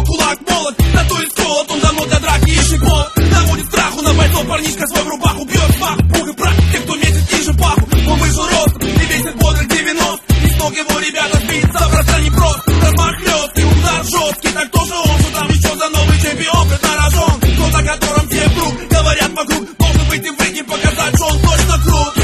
него кулак молот, татует сколот, он давно для драки ищет повод. Наводит страху на бойцов, парнишка свой в рубаху бьет смах, пух и прах, те, кто месяц ниже паху. Он вышел ростом и весит бодрых 90. И с ног его ребята сбиться просто непросто. Размах хлесткий, удар жесткий, так тоже он, что там еще за новый чемпион преднарожен. Тот, о котором все вдруг говорят вокруг, должен выйти в ринг и показать, что он точно крут.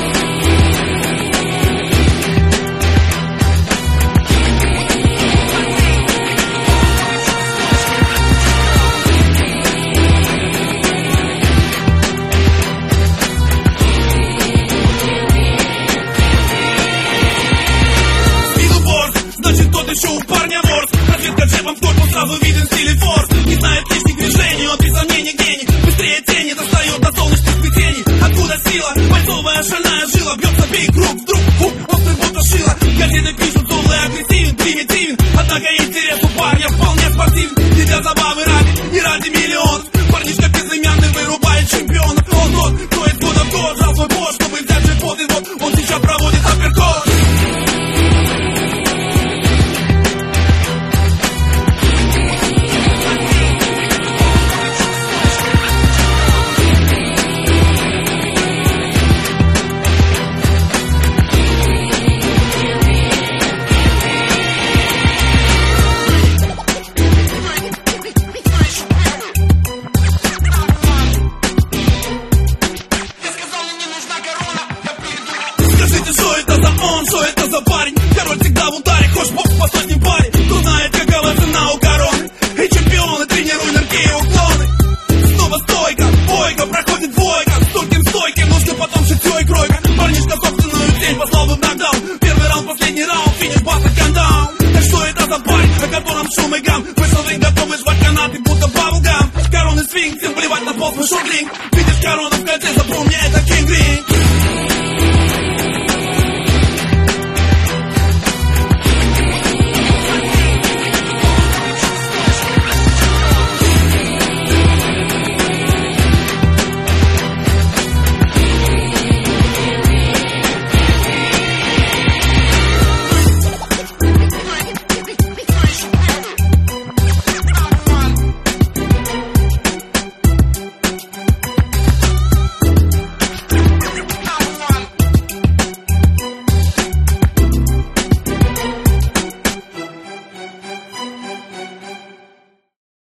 Значит, тот еще у парня ворс. Разведка джебом в корпус, сразу виден стиль и форс. Не знает лишних движений, он без сомнений гений. Быстрее тени достает до солнечных сплетений. Откуда сила? Бойцовая шальная жила. Бьется бейк, рук, вдруг, острый будто шила. Газеты пишут, злой агрессивен, примитивен. Однако интерес у парня вполне спортивен. И для забавы ради, и ради миллионов. Парнишка безымянный вырубает чемпионов. Он тот, кто из года в год жал свой бот, чтобы взять джекпот. И вот он сейчас проводит апперкот. Что это за он, что это за парень? Король всегда в ударе, хочешь бокс по сотням паре. Кто знает, какова цена у короны. И чемпионы, тренируй нырки и уклоны. Снова стойка, бойка, проходит двойка. Стойким стойким, нужно потом шитьё и кройка. Парнишка собственную тень послал бы в нокдаун. Первый раунд, последний раунд, финиш, баста, кандаун. Так что это за парень, о котором шум и гам? Вышел в ринг, готовый жвать канаты, будто баблгам. Короны свинг, всем плевать на пол, свой шорт-линг. Видишь корону в кольце, запомни, это Кинг Ринг.